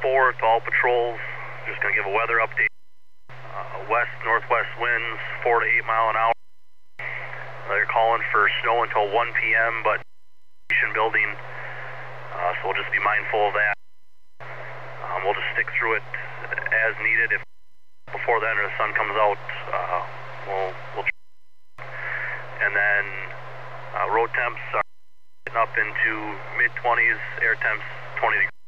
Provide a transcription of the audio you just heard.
4 to all patrols. Just going to give a weather update. West-northwest winds, 4 to 8 mile an hour. They're calling for snow until 1 p.m., but building, so we'll just be mindful of that. We'll just stick through it as needed. If before then or the sun comes out, we'll and then road temps are getting up into mid-20s, air temps 20 degrees.